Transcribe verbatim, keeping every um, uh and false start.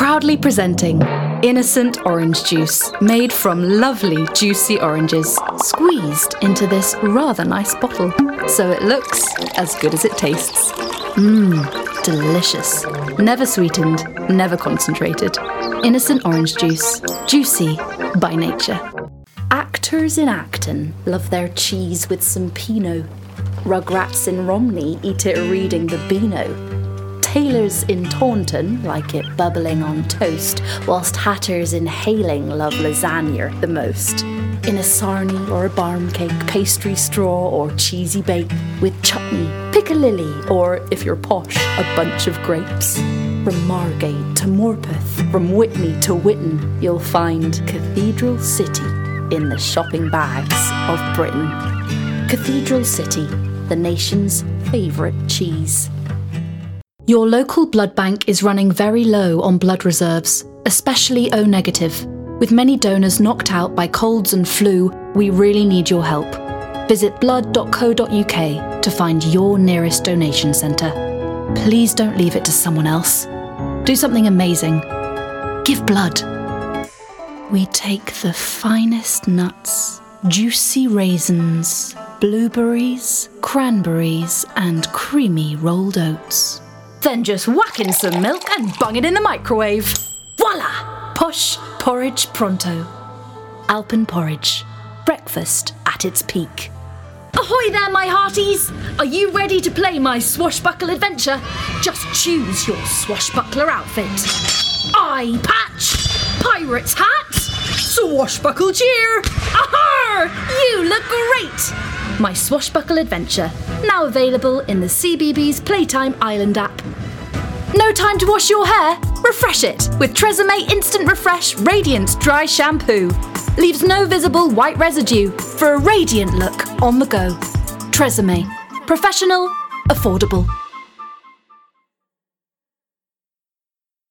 Proudly presenting Innocent Orange Juice, made from lovely juicy oranges, squeezed into this rather nice bottle, so it looks as good as it tastes. Mmm, delicious. Never sweetened, never concentrated. Innocent Orange Juice, juicy by nature. Actors in Acton love their cheese with some Pinot. Rugrats in Romney eat it reading the Beano. Tailors in Taunton like it bubbling on toast, whilst hatters in Hayling love lasagna the most. In a sarnie or a barm cake, pastry straw or cheesy bake, with chutney, piccalilli, or, if you're posh, a bunch of grapes. From Margate to Morpeth, from Whitney to Whitton, you'll find Cathedral City in the shopping bags of Britain. Cathedral City, the nation's favourite cheese. Your local blood bank is running very low on blood reserves, especially O negative. With many donors knocked out by colds and flu, we really need your help. Visit blood dot co dot uk to find your nearest donation centre. Please don't leave it to someone else. Do something amazing. Give blood. We take the finest nuts, juicy raisins, blueberries, cranberries, and creamy rolled oats. Then just whack in some milk and bung it in the microwave. Voila! Posh porridge pronto. Alpen porridge. Breakfast at its peak. Ahoy there, my hearties! Are you ready to play my swashbuckle adventure? Just choose your swashbuckler outfit. Eye patch, pirate's hat, swashbuckle cheer. Aha! You look great! My swashbuckle adventure, now available in the C B B S Playtime Island app. No time to wash your hair? Refresh it with Tresemme Instant Refresh Radiant Dry Shampoo. Leaves no visible white residue for a radiant look on the go. Tresemme. Professional, affordable.